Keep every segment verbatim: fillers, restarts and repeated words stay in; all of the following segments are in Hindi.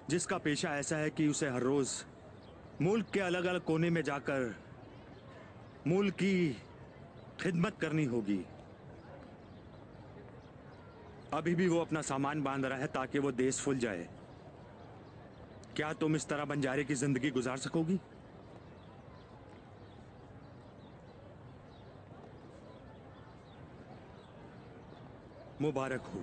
जिसका पेशा ऐसा है कि उसे हर रोज मुल्क के अलग अलग कोने में जाकर मुल्क की खिदमत करनी होगी। अभी भी वो अपना सामान बांध रहा है ताकि वो देश फूल जाए। क्या तुम इस तरह बंजारे की जिंदगी गुजार सकोगी? मुबारक हो।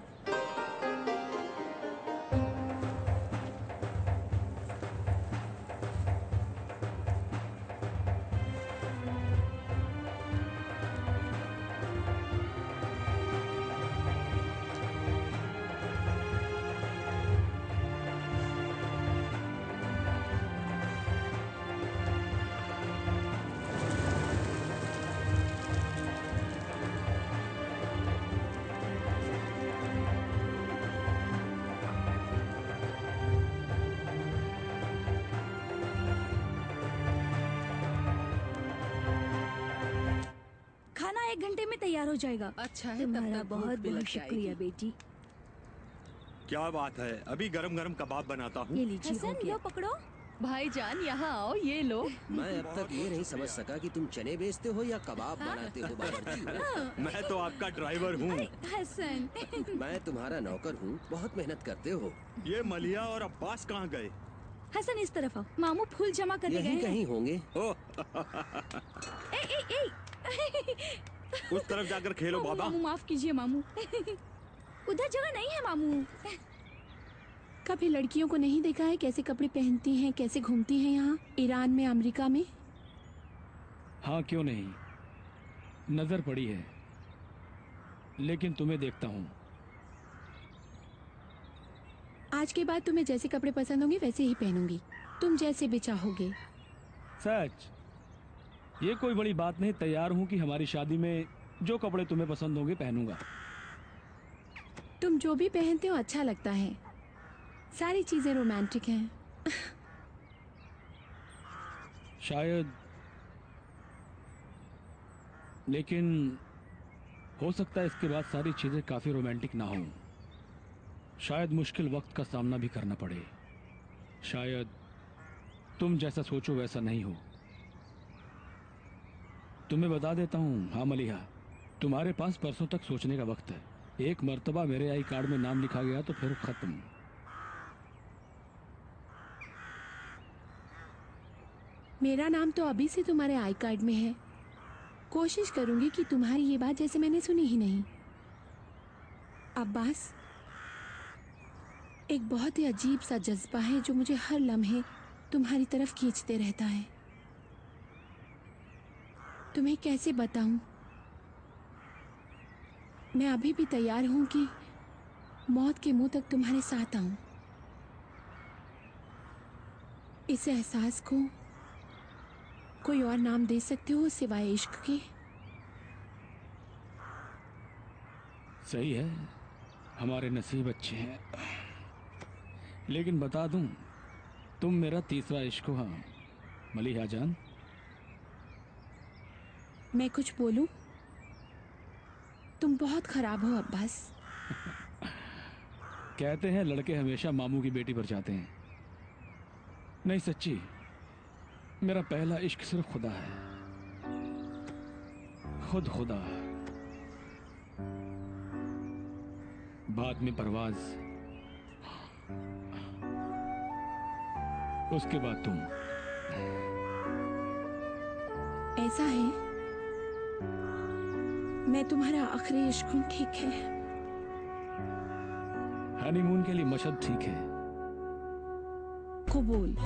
एक घंटे में तैयार हो जाएगा। अच्छा है, तुम्हारा तब तक बहुत बहुत शुक्रिया बेटी। क्या बात है, अभी गरम गरम कबाब बनाता हूँ। ये लीजिए, हो गया। लो पकड़ो। भाईजान यहाँ आओ, ये लो। मैं अब तक ये नहीं समझ सका कि तुम चने बेचते हो या कबाब बनाते हो बावर्ची हो। मैं तो आपका ड्राइवर हूँ। हसन मैं तुम्हारा नौकर हूँ, बहुत मेहनत करते हो। ये मलिया और अब्बास कहाँ गए? हसन इस तरफ आओ, मामू फूल जमा करने गए हैं। कहीं होंगे। ए, ए, ए। उस तरफ जाकर खेलो मामू, बाबा। मामू माफ कीजिए मामू। उधर जगह नहीं है मामू। कभी लड़कियों को नहीं देखा है कैसे कपड़े पहनती हैं, कैसे घूमती हैं यहाँ ईरान में, अमेरिका में? हाँ क्यों नहीं, नजर पड़ी है, लेकिन तुम्हें देखता हूँ। आज के बाद तुम्हें जैसे कपड़े पसंद होंगे वैसे ही पहनूंगी, तुम जैसे भी चाहोगे। सच? ये कोई बड़ी बात नहीं, तैयार हूँ कि हमारी शादी में जो कपड़े तुम्हें पसंद होंगे पहनूंगा। तुम जो भी पहनते हो अच्छा लगता है, सारी चीजें रोमांटिक हैं। शायद, लेकिन हो सकता है इसके बाद सारी चीजें काफी रोमांटिक ना हों। शायद मुश्किल वक्त का सामना भी करना पड़े। शायद तुम जैसा सोचो वैसा नहीं हो। तुम्हें बता देता हूँ, हाँ मलिहा, तुम्हारे पास परसों तक सोचने का वक्त है। एक मर्तबा मेरे आई कार्ड में नाम लिखा गया तो फिर खत्म। मेरा नाम तो अभी से तुम्हारे आई कार्ड में है। कोशिश करूंगी कि तुम्हारी ये बात जैसे मैंने सुनी ही नहीं। अब्बास, एक बहुत ही अजीब सा जज्बा है जो मुझे हर लम्हे तुम्हारी तरफ खींचते रहता है। तुम्हें कैसे बताऊं? मैं अभी भी तैयार हूं कि मौत के मुंह तक तुम्हारे साथ आऊं। इस एहसास को कोई और नाम दे सकते हो सिवाय इश्क के? सही है, हमारे नसीब अच्छे हैं। लेकिन बता दूं, तुम मेरा तीसरा इश्क हो। हाँ मलिहा जान। मैं कुछ बोलूं? तुम बहुत खराब हो अब्बास। कहते हैं लड़के हमेशा मामू की बेटी पर जाते हैं। नहीं सच्ची, मेरा पहला इश्क सिर्फ खुदा है, खुद खुदा। बाद में परवाज, उसके बाद तुम। ऐसा है, मैं तुम्हारा आखिरी इश्क हूं, ठीक है? हनीमून के लिए मशद ठीक है। कबूल।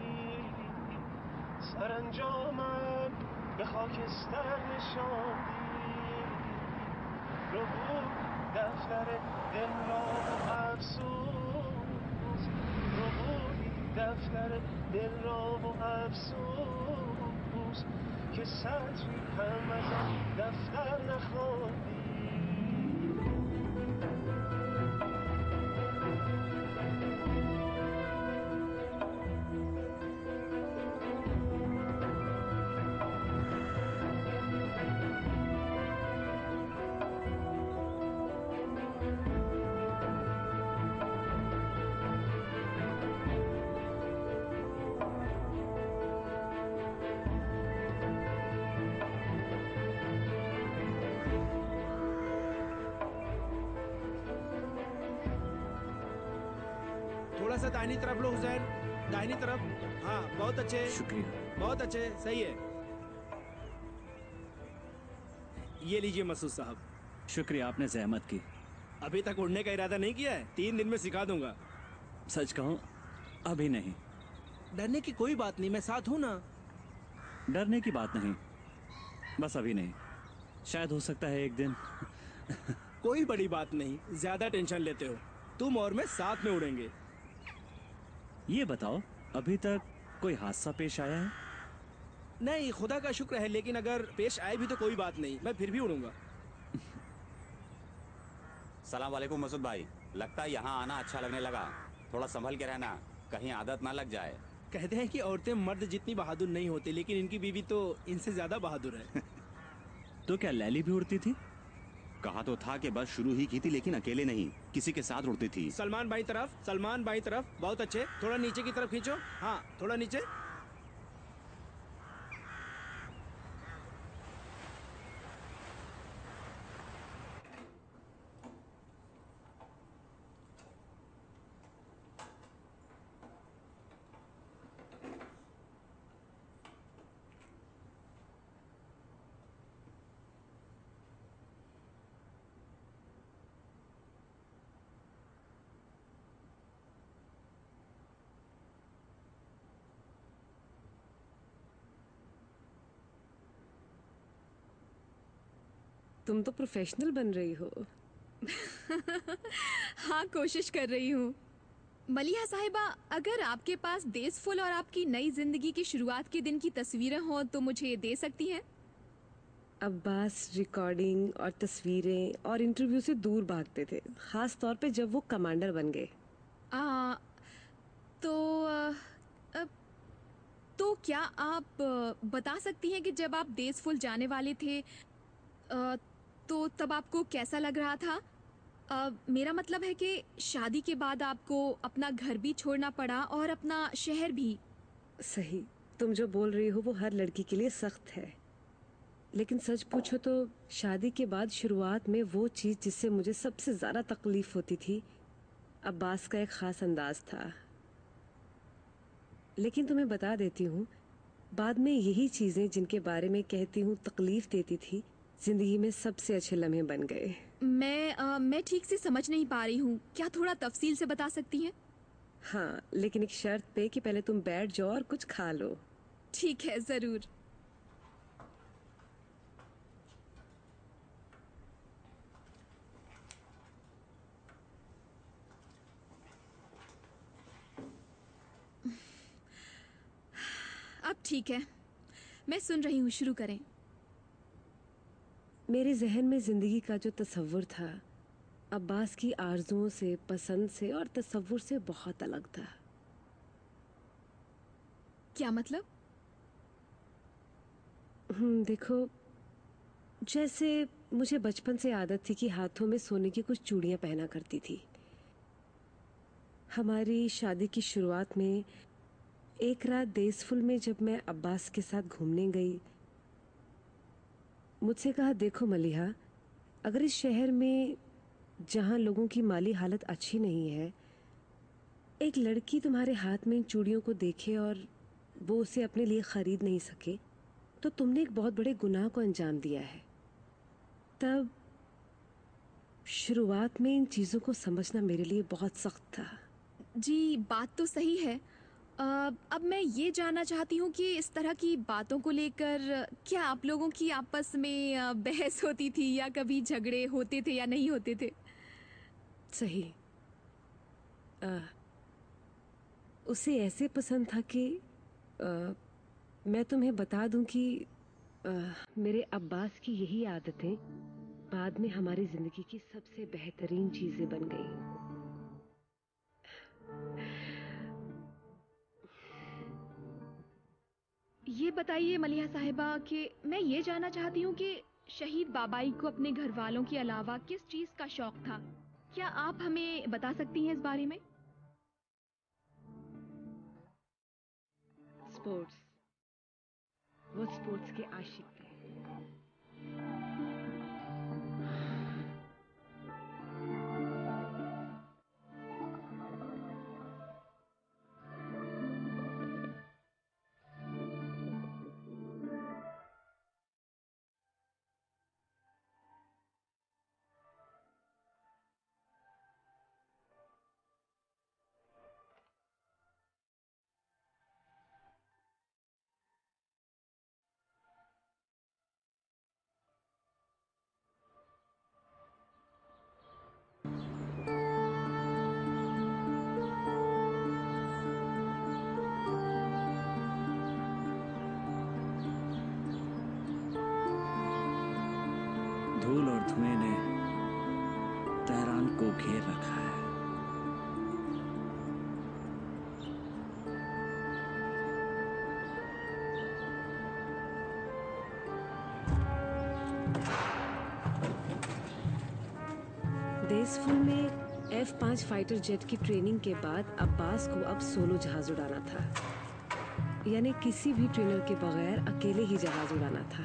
سرانجامم به خاکستر نشاندی. ربود دفتر دل را افسوس ربودی دفتر دل را افسوس که سطری هم از آن دفتر نخواندی थोड़ा सा दाहिनी तरफ लो हुसैन, दाहिनी तरफ। हाँ बहुत अच्छे, शुक्रिया। बहुत अच्छे, सही है। ये लीजिए मसूद साहब। शुक्रिया, आपने जहमत की। अभी तक उड़ने का इरादा नहीं किया है? तीन दिन में सिखा दूंगा। सच कहूँ, अभी नहीं। डरने की कोई बात नहीं, मैं साथ हूँ ना। डरने की बात नहीं, बस अभी नहीं। शायद हो सकता है एक दिन। कोई बड़ी बात नहीं, ज्यादा टेंशन लेते हो। तुम और मैं साथ में उड़ेंगे। ये बताओ, अभी तक कोई हादसा पेश आया है? नहीं, खुदा का शुक्र है, लेकिन अगर पेश आए भी तो कोई बात नहीं, मैं फिर भी उड़ूंगा। सलाम वालेकुम मसूद भाई, लगता है यहाँ आना अच्छा लगने लगा। थोड़ा संभल के रहना, कहीं आदत ना लग जाए। कहते हैं कि औरतें मर्द जितनी बहादुर नहीं होती, लेकिन इनकी बीवी तो इनसे ज्यादा बहादुर है। तो क्या लैली भी उड़ती थी? कहा तो था कि बस शुरू ही की थी, लेकिन अकेले नहीं, किसी के साथ उड़ती थी। सलमान भाई तरफ, सलमान भाई तरफ, बहुत अच्छे। थोड़ा नीचे की तरफ खींचो। हाँ, थोड़ा नीचे। तुम तो प्रोफेशनल बन रही हो। हाँ, कोशिश कर रही हूँ। मलिहा साहिबा, अगर आपके पास देस फुल और आपकी नई जिंदगी की शुरुआत के दिन की तस्वीरें हों तो मुझे दे सकती हैं। अब्बास रिकॉर्डिंग और तस्वीरें और इंटरव्यू से दूर भागते थे, खास तौर पे जब वो कमांडर बन गए। आ, तो आ, आ, तो क्या आप आ, बता सकती हैं कि जब आप देस फुल जाने वाले थे आ, तो तब आपको कैसा लग रहा था? आ, मेरा मतलब है कि शादी के बाद आपको अपना घर भी छोड़ना पड़ा और अपना शहर भी। सही, तुम जो बोल रही हो वो हर लड़की के लिए सख्त है, लेकिन सच पूछो तो शादी के बाद शुरुआत में वो चीज़ जिससे मुझे सबसे ज़्यादा तकलीफ होती थी, अब्बास का एक ख़ास अंदाज था। लेकिन तुम्हें बता देती हूँ, बाद में यही चीज़ें जिनके बारे में कहती हूँ तकलीफ देती थी, जिंदगी में सबसे अच्छे लम्हे बन गए। मैं आ, मैं ठीक से समझ नहीं पा रही हूँ, क्या थोड़ा तफसील से बता सकती हैं? हाँ, लेकिन एक शर्त पे कि पहले तुम बैठ जाओ और कुछ खा लो। ठीक है, जरूर। अब ठीक है, मैं सुन रही हूँ, शुरू करें। मेरे जहन में जिंदगी का जो तस्वुर था, अब्बास की आरजुओं से, पसंद से और तस्वुर से बहुत अलग था। क्या मतलब? हम्म, देखो, जैसे मुझे बचपन से आदत थी कि हाथों में सोने की कुछ चूड़ियां पहना करती थी। हमारी शादी की शुरुआत में एक रात देसफुल में जब मैं अब्बास के साथ घूमने गई, मुझसे कहा, देखो मलिहा, अगर इस शहर में जहाँ लोगों की माली हालत अच्छी नहीं है, एक लड़की तुम्हारे हाथ में इन चूड़ियों को देखे और वो उसे अपने लिए खरीद नहीं सके, तो तुमने एक बहुत बड़े गुनाह को अंजाम दिया है। तब शुरुआत में इन चीज़ों को समझना मेरे लिए बहुत सख्त था। जी, बात तो सही है। अ, अब मैं ये जानना चाहती हूँ कि इस तरह की बातों को लेकर क्या आप लोगों की आपस में अ, बहस होती थी या कभी झगड़े होते थे या नहीं होते थे? सही। आ, उसे ऐसे पसंद था कि आ, मैं तुम्हें बता दूं कि आ, मेरे अब्बास की यही आदतें बाद में हमारी जिंदगी की सबसे बेहतरीन चीजें बन गई। ये बताइए मलिहा साहिबा कि मैं ये जानना चाहती हूँ कि शहीद बाबाई को अपने घर वालों के अलावा किस चीज का शौक था? क्या आप हमें बता सकती हैं इस बारे में? स्पोर्ट्स। वो स्पोर्ट्स के आशिक थे। धूल और धुएं ने तेहरान को घेर रखा है। देसफुल में एफ पाँच फाइटर जेट की ट्रेनिंग के बाद अब्बास को अब सोलो जहाज उड़ाना था, यानी किसी भी ट्रेनर के बगैर अकेले ही जहाज उड़ाना था।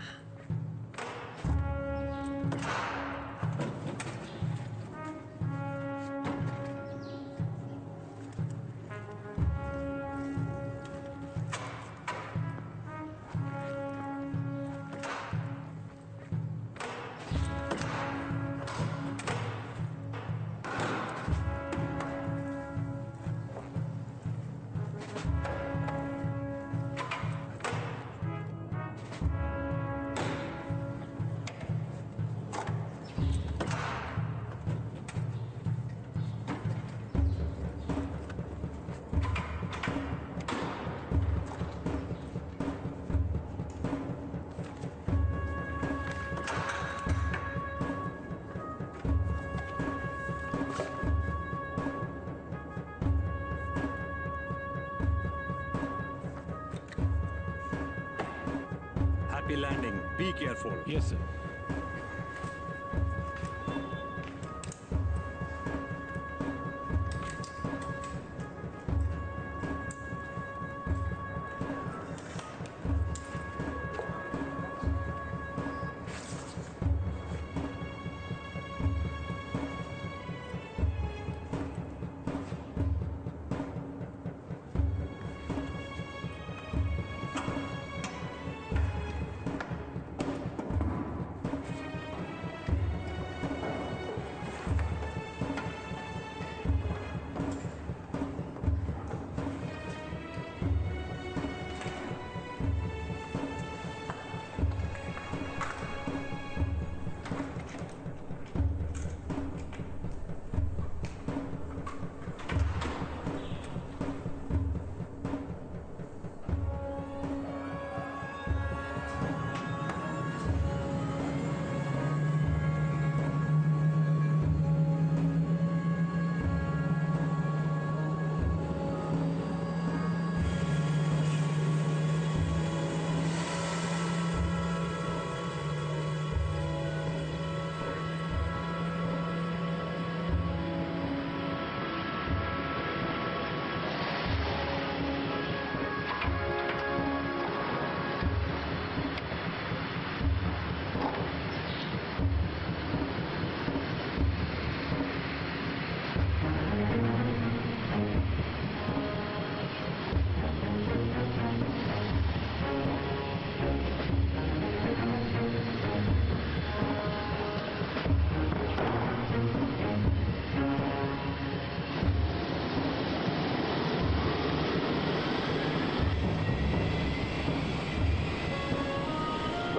Happy landing. Be careful. Yes, sir.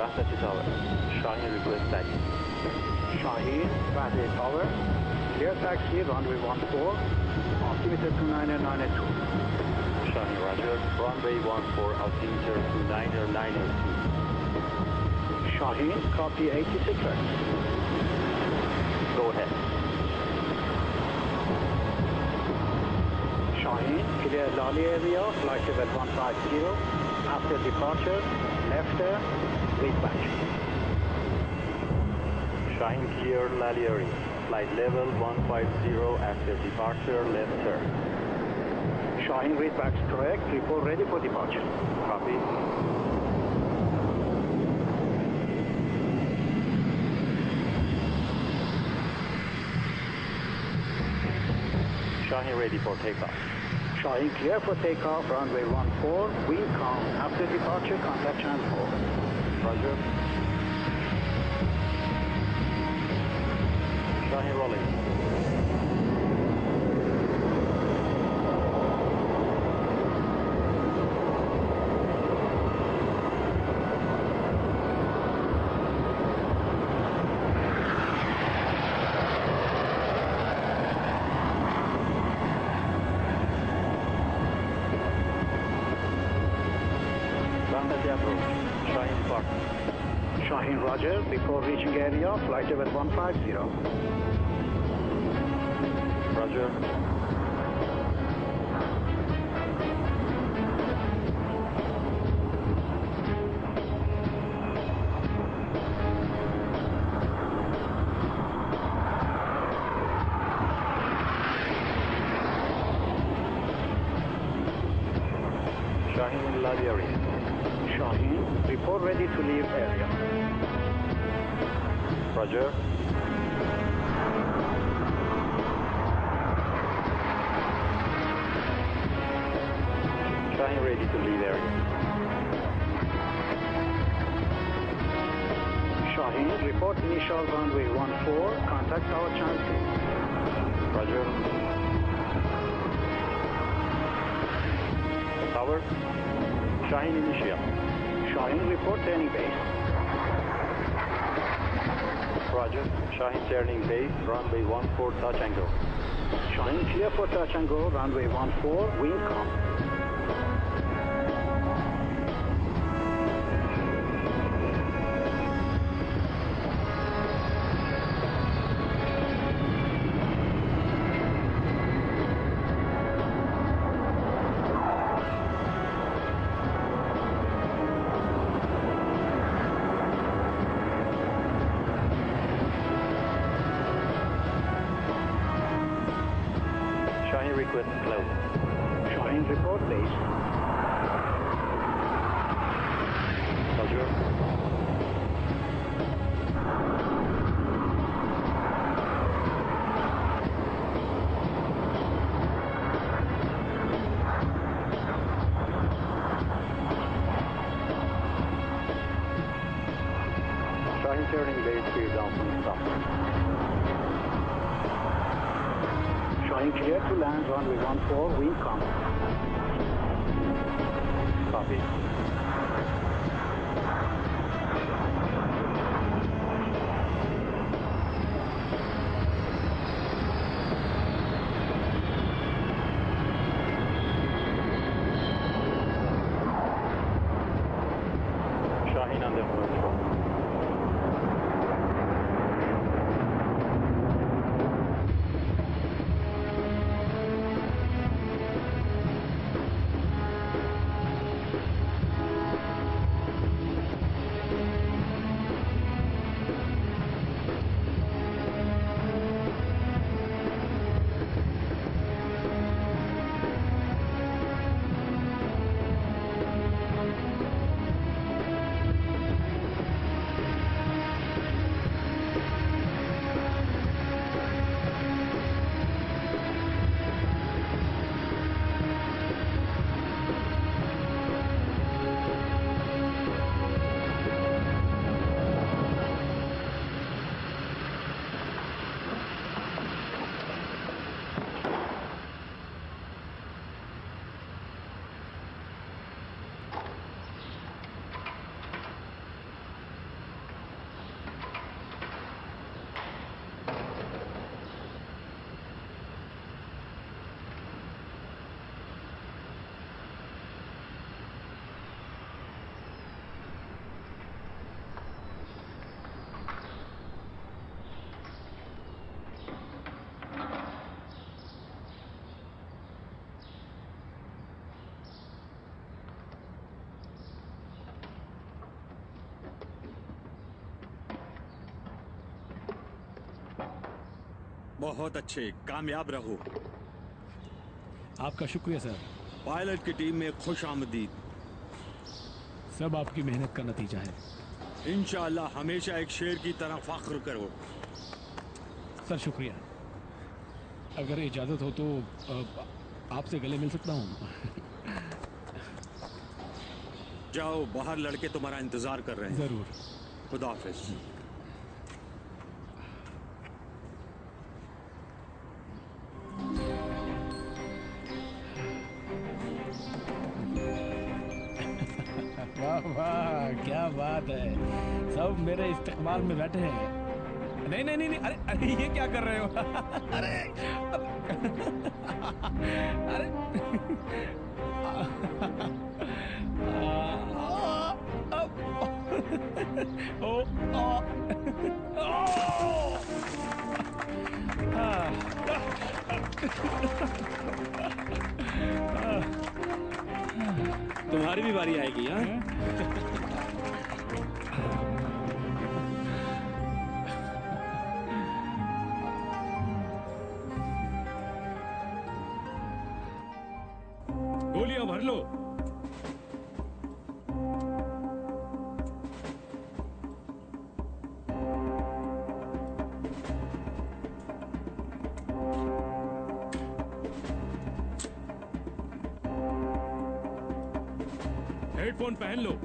Rahmati Tower. Shaheen request taxi. Shaheen, Rahmati Tower. Clear taxi, runway one four. Altimeter two nine nine two. Shaheen, roger. Runway one four, altimeter two nine nine two. Shaheen, copy eighty-six X. Go ahead. Shaheen, clear Lali area, flight level one five zero. After departure, left air, read back. Shaheen, clear Lali area. Flight level one five zero after departure, left turn. Shaheen, read back correct. Report ready for departure. Copy. Shaheen ready for takeoff. Shaheen clear for takeoff, runway one four, wind calm. After departure, contact channel four. Roger. Shaheen rolling. Shaheen, roger. Before reaching area, flight level one five zero. Roger. Shaheen in Lali area. Shaheen, report ready to leave area. Roger. Shaheen ready to leave area. Shaheen, report initial runway one four, contact our channel two. Roger. Tower. Shaheen initial. Shaheen, report turning base. Roger. Shaheen turning base, runway one four, touch and go. Shaheen clear for touch and go, runway one four, wind calm. Shaheen request close. Shaheen report base. Roger. Shaheen turning base, clear down from stop. Shaheen clear to land, runway one four, wind calm. Copy. Shaheen under control. बहुत अच्छे, कामयाब रहो। आपका शुक्रिया सर। पायलट की टीम में खुश आमदीद। सब आपकी मेहनत का नतीजा है। इंशाअल्लाह हमेशा एक शेर की तरह फख्र करो। सर शुक्रिया। अगर इजाज़त हो तो अ, आपसे गले मिल सकता हूँ? जाओ, बाहर लड़के तुम्हारा इंतजार कर रहे हैं। जरूर। खुदा हाफिज। वाह वाह, क्या बात है। सब मेरे इस्तेमाल में बैठे हैं। नहीं नहीं नहीं नहीं, अरे अरे ये क्या कर रहे हो? अरे अरे ओ तुम्हारी भी बारी आएगी। हाँ, गोलियां भर लो। हेडफोन पहन लो।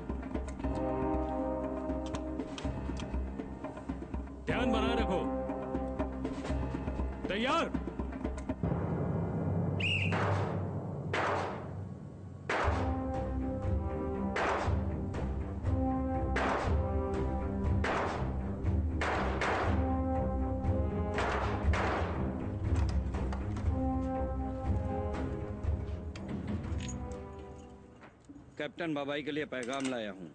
ध्यान बनाए रखो। तैयार। कैप्टन बाबाई के लिए पैगाम लाया हूँ।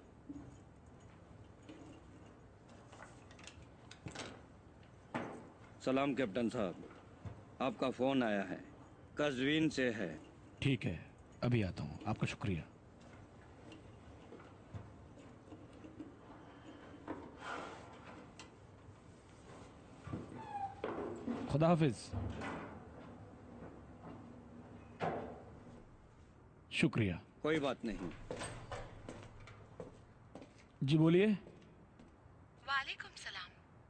सलाम कैप्टन साहब, आपका फोन आया है, कज़वीन से है। ठीक है, अभी आता हूँ। आपका शुक्रिया। खुदा हाफिज। शुक्रिया। कोई बात नहीं। जी बोलिए। वालेकुम सलाम।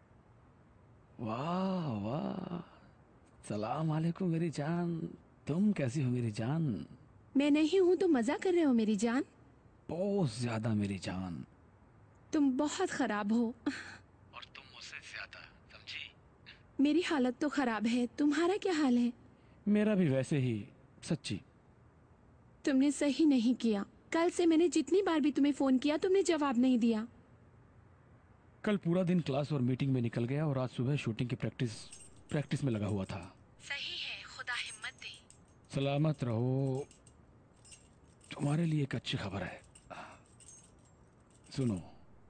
वाह वाह, सलाम वालेकुम मेरी जान। तुम कैसी हो मेरी जान? मैं नहीं हूँ तो मजा कर रहे हो मेरी जान? बहुत ज्यादा मेरी जान। तुम बहुत खराब हो। और तुम मुझसे ज्यादा, समझी? मेरी हालत तो खराब है, तुम्हारा क्या हाल है? मेरा भी वैसे ही, सच्ची। तुमने सही नहीं किया। कल से मैंने जितनी बार भी तुम्हें फोन किया तुमने जवाब नहीं दिया। कल पूरा दिन क्लास और मीटिंग में निकल गया और आज सुबह शूटिंग की प्रैक्टिस प्रैक्टिस में लगा हुआ था। सही है, खुदा हिम्मत दे। सलामत रहो। तुम्हारे लिए एक अच्छी खबर है, सुनो।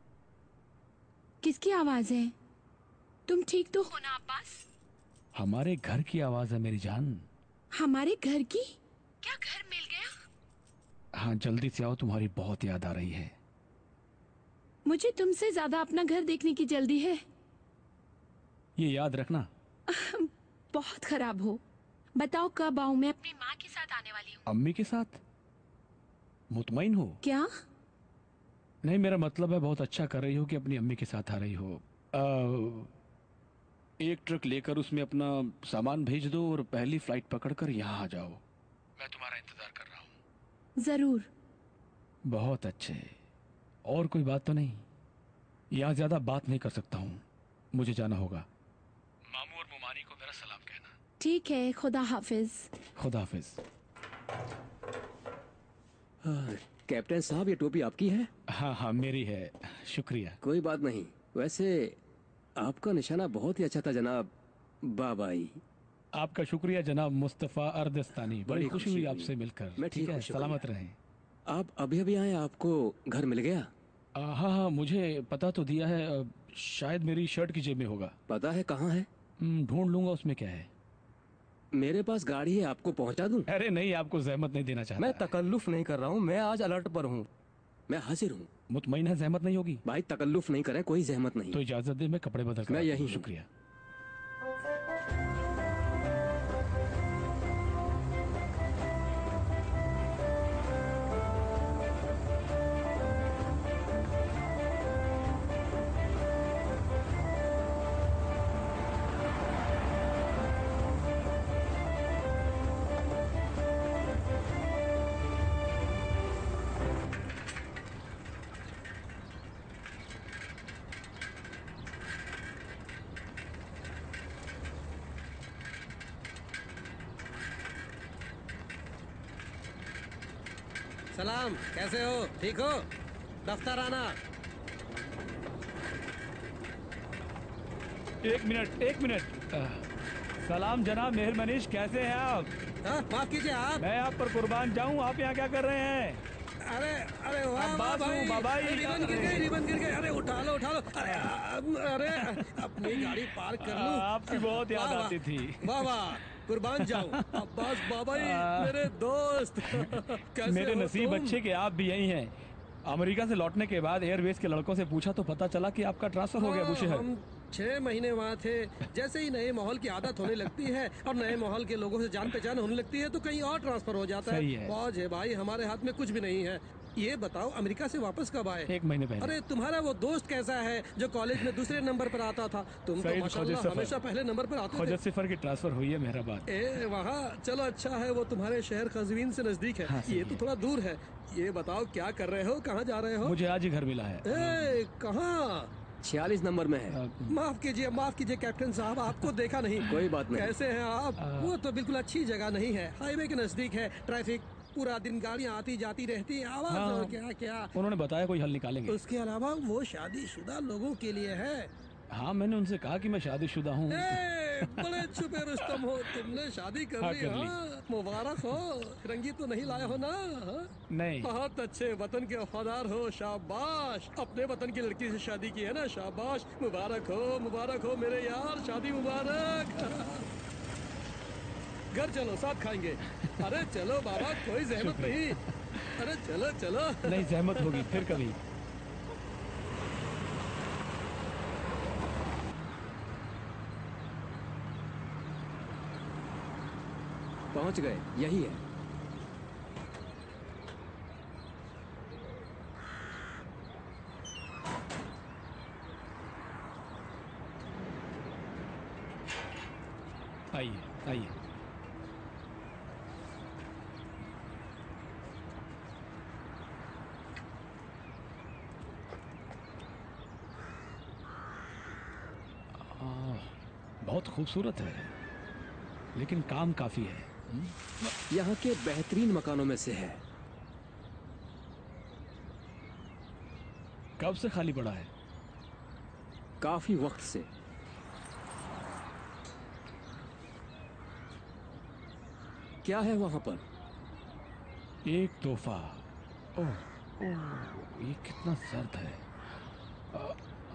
किसकी आवाज है? तुम ठीक तो हो ना अब्बास? हमारे घर की आवाज है मेरी जान। हमारे घर की? क्या घर मिल गया? हाँ, जल्दी से आओ, तुम्हारी बहुत याद आ रही है। मुझे तुमसे ज्यादा अपना घर देखने की जल्दी है। ये याद रखना। बहुत खराब हो। बताओ कब आऊं? मैं अपनी माँ के साथ आने वाली हूँ। अम्मी के साथ? मुतमईन हो? क्या? नहीं, मेरा मतलब है बहुत अच्छा कर रही हो कि अपनी अम्मी के साथ आ रही हो। आ, एक ट्रक लेकर उसमें अपना सामान भेज दो और पहली फ्लाइट पकड़कर यहाँ आ जाओ। मैं तुम्हारा इंतजार कर रहा हूँ। जरूर। बहुत अच्छे। और कोई बात तो नहीं? यहाँ ज्यादा बात नहीं कर सकता हूँ, मुझे जाना होगा। मामू और मुमानी को मेरा सलाम कहना। ठीक है, खुदा हाफिज। खुदा हाफिज। कैप्टन साहब, ये टोपी आपकी है? हाँ हाँ मेरी है, शुक्रिया। कोई बात नहीं। वैसे आपका निशाना बहुत ही अच्छा था जनाब बाबाई। आपका शुक्रिया जनाब मुस्तफ़ा अर्दस्तानी। बड़ी बड़ी खुशी खुशी हुई हुई। आपसे मिलकर। मैं ठीक है, हूँ, शुक्रिया। सलामत रहें। आप अभी अभी आए, आपको घर मिल गया? आ, हाँ हाँ, मुझे पता तो दिया है। आ, शायद मेरी शर्ट की जेब में होगा। पता है कहाँ है? हम्म, ढूंढ लूंगा। उसमें क्या है? मेरे पास गाड़ी है, आपको पहुंचा दूं? अरे नहीं, आपको जहमत नहीं देना चाहता। मैं तकल्लुफ नहीं कर रहा हूँ, मैं आज अलर्ट पर हूँ। मैं हाजिर हूँ। मुतमईन है, जहमत नहीं होगी? भाई तकल्लुफ नहीं करें, कोई जहमत नहीं। तो इजाजत दे, मैं कपड़े बदल कर मैं आता हूँ। यही हूँ। शुक्रिया। सलाम, कैसे हो? ठीक हो? दफ्तर आना। एक मिनट एक मिनट। आह, सलाम जनाब मेहर मनीष, कैसे हैं आप? हाँ, माफ कीजिए आप। मैं आप पर कुर्बान जाऊं, आप यहाँ क्या कर रहे हैं? अरे अरे वाह वाह अब्बास हूँ, भाई, बाबाई। अरे रिबन गिर गई, रिबन गिर गई। अरे उठा लो उठा लो। अरे अरे अपनी गाड़ी पार्क कर लूं। आपकी बहुत याद वाह, वाह। आती थी। वाह वाह, कुर्बान जाऊं। अब्बास बाबाई, मेरे दोस्त। कैसे मेरे हो नसीब तुम? अच्छे कि आप भी यही हैं। अमेरिका से लौटने के बाद एयरवेज के लड़कों से पूछा तो पता चला कि आपका ट्रांसफर हो गया हाँ, बुशहर। हम छह महीने वहाँ थे। जैसे ही नए माहौल की आदत होने लगती है और नए माहौल के लोगों से जान पहचान होने लगती है तो कहीं और ट्रांसफर हो जाता सही है। है। फौज है भाई, हमारे हाथ में कुछ भी नहीं है। ये बताओ, अमेरिका से वापस कब आए? एक महीने पहले। अरे तुम्हारा वो दोस्त कैसा है जो कॉलेज में दूसरे नंबर पर आता था? तुम तो सईद माशाल्लाह खोजत हमेशा सफर। पहले नंबर पर आते थे। खोजत सफर की ट्रांसफर हुई है मेहराबाद। ए वहाँ चलो, अच्छा है वो तुम्हारे शहर कज़वीन से नजदीक है। हाँ, सही ये तो है। थोड़ा दूर है। ये बताओ क्या कर रहे हो, कहाँ जा रहे हो? मुझे आज ही घर मिला है। ए कहाँ? छियालीस नंबर में है। माफ कीजिए माफ कीजिए कैप्टन साहब, आपको देखा नहीं। कोई बात नहीं। कैसे हैं आप? वो तो बिल्कुल अच्छी जगह नहीं है, हाईवे के नजदीक है। ट्रैफिक, पूरा दिन गाड़ियाँ आती जाती रहती हैं, आवाज हाँ, और क्या क्या। उन्होंने बताया कोई हल निकालेंगे। उसके अलावा वो शादीशुदा लोगों के लिए है। हाँ, मैंने उनसे कहा कि मैं शादीशुदा हूँ। ए, बड़े छुपे रुस्तम हो, तुमने शादी कर हाँ, ली? कर ली। हाँ, मुबारक हो। रंगी तो नहीं लाए हो ना? हाँ? नहीं। बहुत अच्छे, वतन के वफादार हो, शाबाश। अपने वतन की लड़की से शादी की है ना, शाबाश। मुबारक हो मुबारक हो मेरे यार, शादी मुबारक। घर चलो, साथ खाएंगे। अरे चलो बाबा, कोई जहमत नहीं। अरे चलो चलो। नहीं, जहमत होगी फिर कभी। पहुंच गए, यही है। आइए आइए। आ, बहुत खूबसूरत है, लेकिन काम काफी है। यहाँ के बेहतरीन मकानों में से है। कब से खाली पड़ा है? काफी वक्त से। क्या है वहां पर? एक तोहफा। ओह, ओह, ये कितना सर्द है। आ,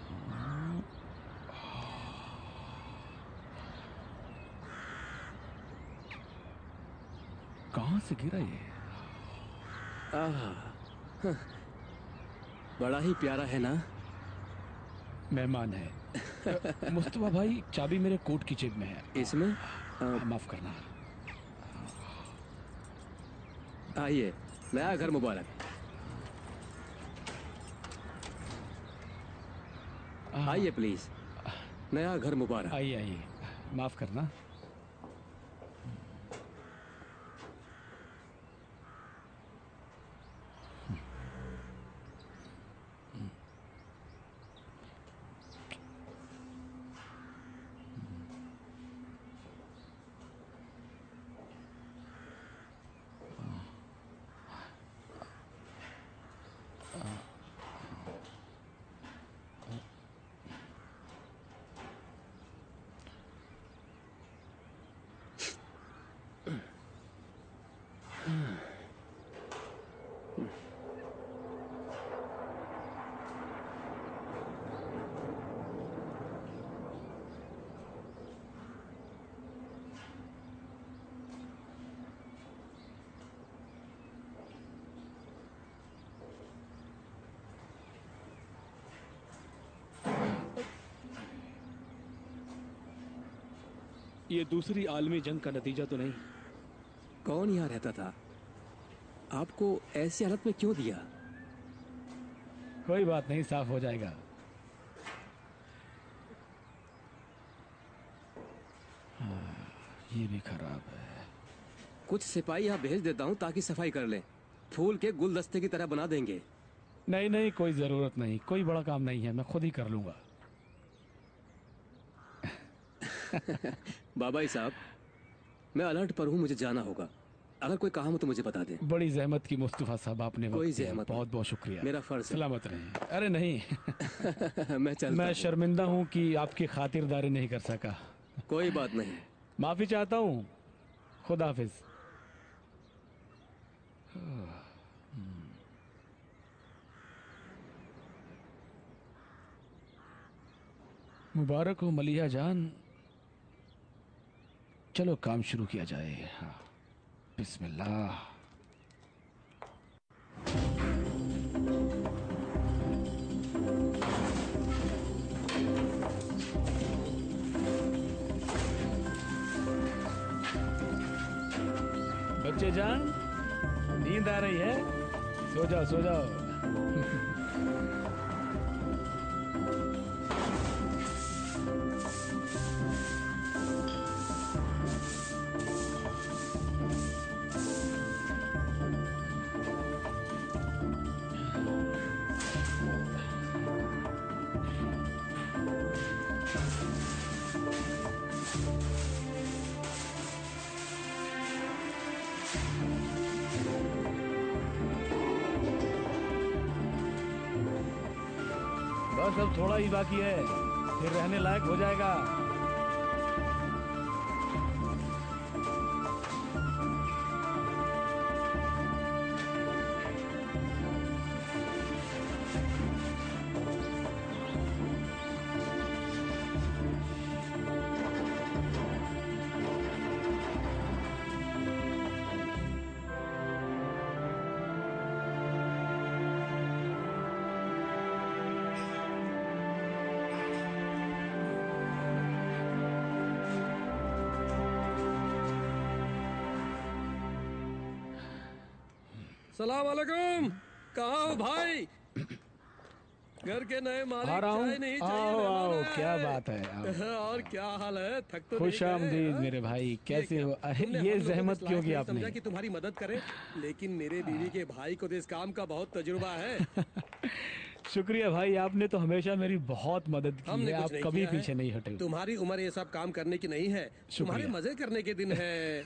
कहाँ से गिरा ये? आह, हाँ, बड़ा ही प्यारा है ना? मेहमान है। मुस्तफा भाई, चाबी मेरे कोट की जेब में है। इसमें? माफ करना। आइए, नया घर मुबारक। आइए प्लीज, नया घर मुबारक। आइए आइए, माफ करना। ये दूसरी आलमी जंग का नतीजा तो नहीं? कौन यहाँ रहता था? आपको ऐसी हालत में क्यों दिया? कोई बात नहीं, साफ हो जाएगा। हाँ, ये भी खराब है। कुछ सिपाही यहाँ भेज देता हूँ ताकि सफाई कर लें। फूल के गुलदस्ते की तरह बना देंगे। नहीं नहीं, कोई जरूरत नहीं, कोई बड़ा काम नहीं है, मैं खुद ही कर लूंगा। बाबाई साहब, मैं अलर्ट पर हूँ, मुझे जाना होगा। अगर कोई काम हो तो मुझे बता दें। बड़ी जहमत की मुस्तफा साहब, आपने वक्त कोई दिया। जहमत बहुत बहुत शुक्रिया। मेरा फर्ज है। सलामत रहें। अरे नहीं मैं चलता मैं हूँ। शर्मिंदा हूँ कि आपकी खातिरदारी नहीं कर सका। कोई बात नहीं। माफी चाहता हूँ। खुदा हाफिज। मुबारक हो मलिया जान। चलो काम शुरू किया जाए। हाँ। बिस्मिल्लाह। बच्चे जान, नींद आ रही है? सो जाओ सो जाओ। बस अब थोड़ा ही बाकी है, फिर रहने लायक हो जाएगा। सलाम अलैकुम। कहाँ हो भाई? घर के नए मालिक आ रहा हूँ। चाय नहीं चाहिए? आओ मेहमान आओ, आए क्या हैं। बात है, आओ। और क्या हाल है? थक तो खुश नहीं गए, आमदीद हाँ? मेरे भाई, कैसे ये हो? क्या? अरे, तुमने ये हम लोगों को जहमत इस क्यों लायक की नहीं आपने? समझा कि तुम्हारी मदद करें, लेकिन मेरे बीवी के भाई को तो इस काम का बहुत तजुर्बा है। शुक्रिया भाई, आपने तो हमेशा मेरी बहुत मदद की हमने है। कुछ आप नहीं कभी किया है। पीछे नहीं हटे। तुम्हारी उम्र ये सब काम करने की नहीं है, तुम्हारे शुक्रिया। मजे करने के दिन है।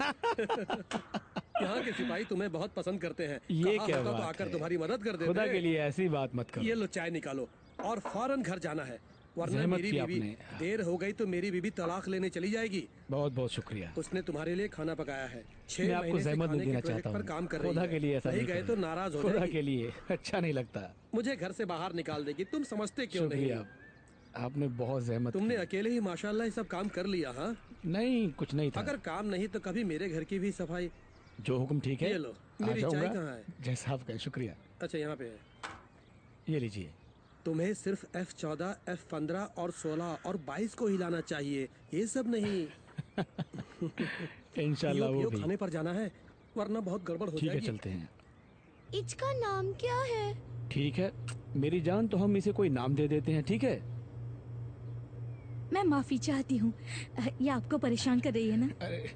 यहाँ के सिपाही तुम्हें बहुत पसंद करते हैं। ये कहा क्या होता तो बात आकर है? तुम्हारी मदद कर देते। खुदा के लिए ऐसी बात मत करो। ये लो चाय निकालो और फौरन घर जाना है, वरना जहमत मेरी की बीवी आपने। देर हो गई तो मेरी बीवी तलाक लेने चली जाएगी। बहुत बहुत शुक्रिया। उसने तुम्हारे लिए खाना पकाया है। छह मैं आपको महीने से जहमत खाने नहीं के देना प्रोजेक्ट चाहता पर काम कर हूँ। रही खुदा है। के लिए ऐसा नहीं नहीं गए करो। तो नाराज हो खुदा जाएगी। के लिए अच्छा नहीं लगता। मुझे घर से बाहर निकाल देगी, तुम समझते क्यों नहीं? शुक्रिया, आपने बहुत जहमत तुमने अकेले ही माशाल्लाह ये सब काम कर लिया। हाँ, नहीं कुछ नहीं था। अगर काम नहीं तो कभी मेरे घर की भी सफाई। जो हुक्म ठीक है। ये लो, आ मेरी चाय जाऊंगा। कहाँ है? जैसा आप कहें। शुक्रिया। अच्छा, यहाँ पे है। ये लीजिए। तुम्हें सिर्फ एफ चौदह, एफ पंद्रह और सोलह और बाईस को हिलाना चाहिए, ये सब नहीं। इंशाल्लाह पियो वो पियो भी। खाने पर जाना है, वरना बहुत गड़बड़ हो ठीक है, जाएगी। चलते हैं। इसका नाम क्या है? ठीक है मेरी जान, तो हम इसे कोई नाम दे देते हैं, ठीक है? मैं माफी चाहती हूँ, ये आपको परेशान कर रही है ना? अरे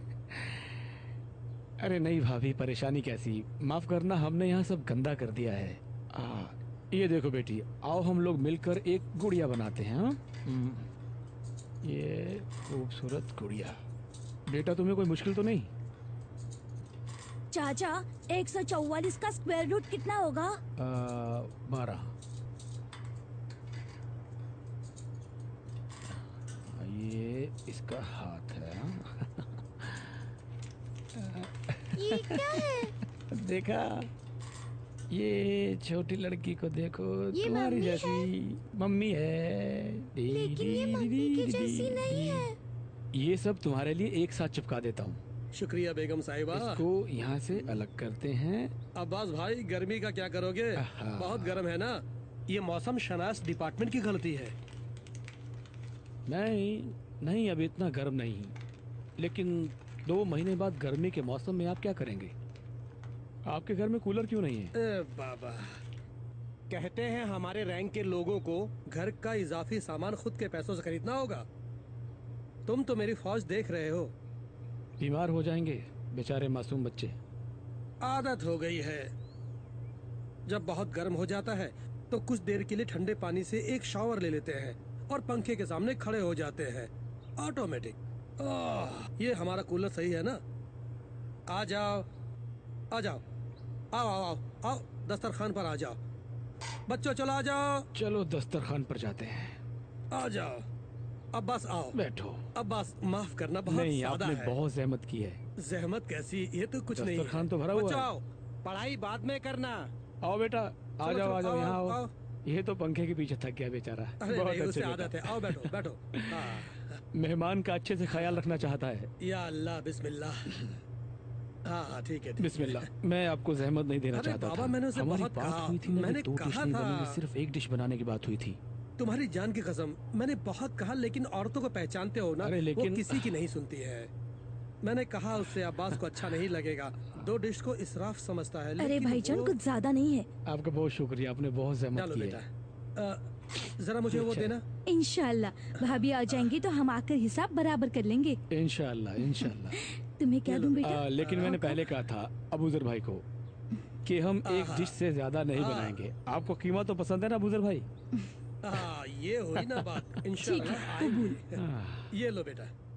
अरे नहीं भाभी, परेशानी कैसी? माफ करना, हमने यहाँ सब गंदा कर दिया है। आ, ये देखो बेटी, आओ हम लोग मिलकर एक गुड़िया बनाते हैं। हाँ? हम्म, ये खूबसूरत गुड़िया। बेटा तुम्हें कोई मुश्किल तो नहीं? चाचा, एक सौ चौवालीस का स्क्वायर रूट कितना होगा? बारह। ये इसका हाथ है। ये क्या है? देखा, ये छोटी लड़की को देखो, ये तुम्हारी मम्मी जैसी मम्मी है। डी, लेकिन डी, ये डी, मम्मी डी, की डी, जैसी डी, नहीं डी। है। ये सब तुम्हारे लिए एक साथ चिपका देता हूँ। शुक्रिया बेगम साहिबा। इसको यहाँ से अलग करते हैं। अब्बास भाई, गर्मी का क्या करोगे? बहुत गर्म है ना। ये मौसम शनास डिपार्टमेंट की गलती है। नहीं नहीं, अब इतना गर्म नहीं, लेकिन दो महीने बाद गर्मी के मौसम में आप क्या करेंगे? आपके घर में कूलर क्यों नहीं है? ए बाबा, कहते हैं हमारे रैंक के लोगों को घर का इजाफी सामान खुद के पैसों से खरीदना होगा। तुम तो मेरी फौज देख रहे हो। बीमार हो जाएंगे बेचारे मासूम बच्चे। आदत हो गई है। जब बहुत गर्म हो जाता है तो कुछ देर के लिए ठंडे पानी से एक शावर ले लेते हैं और पंखे के सामने खड़े हो जाते हैं, ऑटोमेटिक। आह, ये हमारा कूलर सही है ना? आ जाओ, आ जाओ, आओ आओ आओ आओ, दस्तरखान पर आ जाओ। बच्चों चलो आ जाओ। चलो दस्तरखान पर जाते हैं। आ जाओ। अब्बास आओ। बैठो। अब्बास माफ करना, बहुत नहीं, सादा आपने है। बहुत जहमत की है। जहमत कैसी, ये तो कुछ नहीं है। दस्तरखान तो भरा हुआ बच्चों है। आओ, पढ़ाई बाद में करना। आओ बेटा, आ चलो, जाओ चलो, आ जाओ, आओ, यहाँ आओ। आओ। ये तो पंखे के पीछे थक गया बेचारा। अरे बहुत नहीं, अच्छे उसे बेटा। आदत है। आओ बैठो बैठो। हाँ। मेहमान का अच्छे से ख्याल रखना चाहता है। या अल्लाह, बिस्मिल्लाह। हाँ हाँ ठीक है, ठीक है। बिस्मिल्लाह। मैं आपको जहमत नहीं देना अरे चाहता बाबा, था। मैंने उसे हमारी बहुत बात कहा। हुई थी ना कि मैंने दो डिश कहा नहीं था। बनेंगी, सिर्फ एक डिश बनाने की बात हुई थी। तुम्हारी जान की कसम, मैंने बहुत कहा, लेकिन औरतों को पहचानते हो ना, अरे लेकिन- वो किसी की नहीं सुनती है। मैंने कहा उससे अब्बास को अच्छा नहीं लगेगा, दो डिश को इसराफ समझता है। अरे लेकिन भाईजान वो- कुछ ज्यादा नहीं है। आपका बहुत शुक्रिया, आपने बहुत जहमत डालो की बेटा। है। अ, जरा मुझे वो अच्छा। देना। इंशाल्लाह भाभी आ जाएंगी तो हम आकर हिसाब बराबर कर लेंगे। इंशाल्लाह इंशाल्लाह। तुम्हें क्या दूं बेटा? आ, लेकिन मैंने पहले कहा था अबूजर भाई को कि हम एक डिश से ज्यादा नहीं हाँ। बनाएंगे। आपको कीमा तो पसंद है ना अबूजर भाई? हाँ, ये हुई ना बात। इंशाल्लाह कबूल। आएंगे। ये लो बेटा।